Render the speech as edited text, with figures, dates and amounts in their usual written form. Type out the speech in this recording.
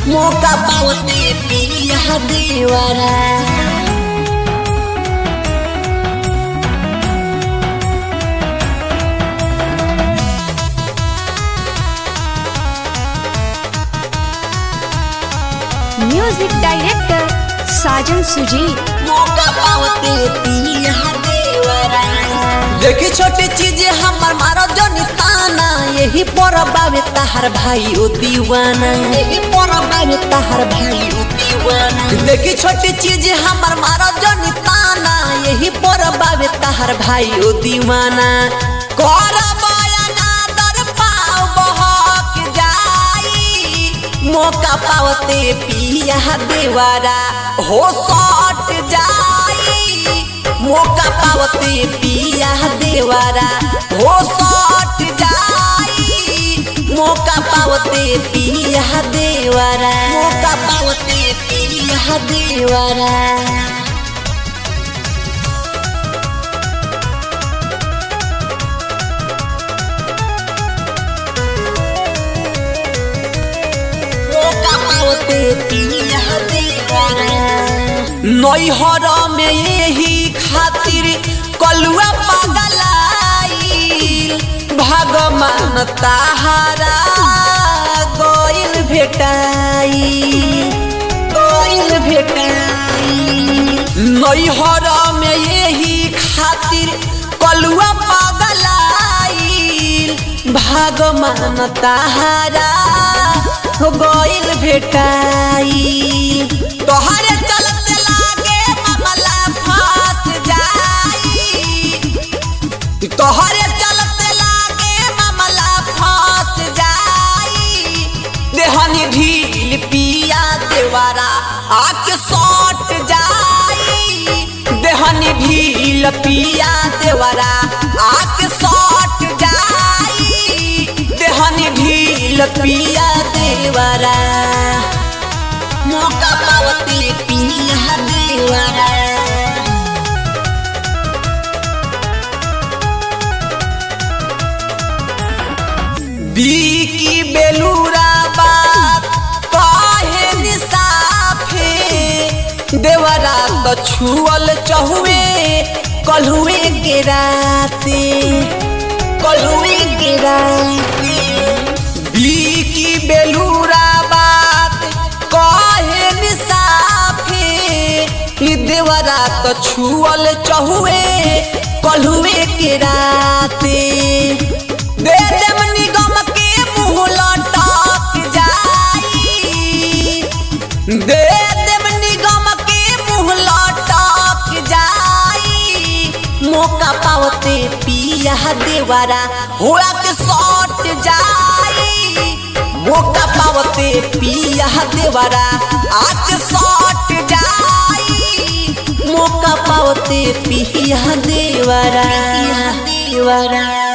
मौका पावते पिया देवरा म्यूजिक डायरेक्टर साजन सुजीत। मौका पावते पिया देवरा देखी छोटी चीज हमर मारो जो निशाना यही पर बावे तहार भाई ओ दीवाना यही पर बावे तहार भाई ओ दीवाना देखी छोटी चीज हमर मारो जो निशाना यही पर बावे तहार भाई ओ दीवाना कर बयाना दर पाव बहक जाई मौका पावते पिया देवरा हो सट जाई मौका पावते पिया देवरा हो सट जाई मौका पावते पिया देवरा मौका पावते पिया देवरा नैहर में यही खातिर कलुआ पगलाइल भगवान ताहारा गइल भेटाई नैहर में यही खातिर कलुआ पगलाइल भगवान ताहारा गइल भेटाई तोहरे चलते लागे मामला फंस जाई तोहरे चलते लागे मामला फंस जाई देहनी ढील पिया देवरा आके सट जाई देहनी ढील पिया देवरा आके सट जाई देहनी ढील पिया देवरा मौका पावते पिया देवरा बीकी बेलूरा बात काहे निसाफे देवरा तो छुअल चहुए कलहुए के राते बीकी बेलूरा बात काहे निसाफे देवरा तो छुअल चहुए कलहुए के राते दे देम निगम के मुँह लटक जाई दे देम निगम के मुँह लटक जाई मौका पावते पिया देवरा होला के सट जाई मौका पावते पिया देवरा आके सट जाई मौका पावते पिया देवरा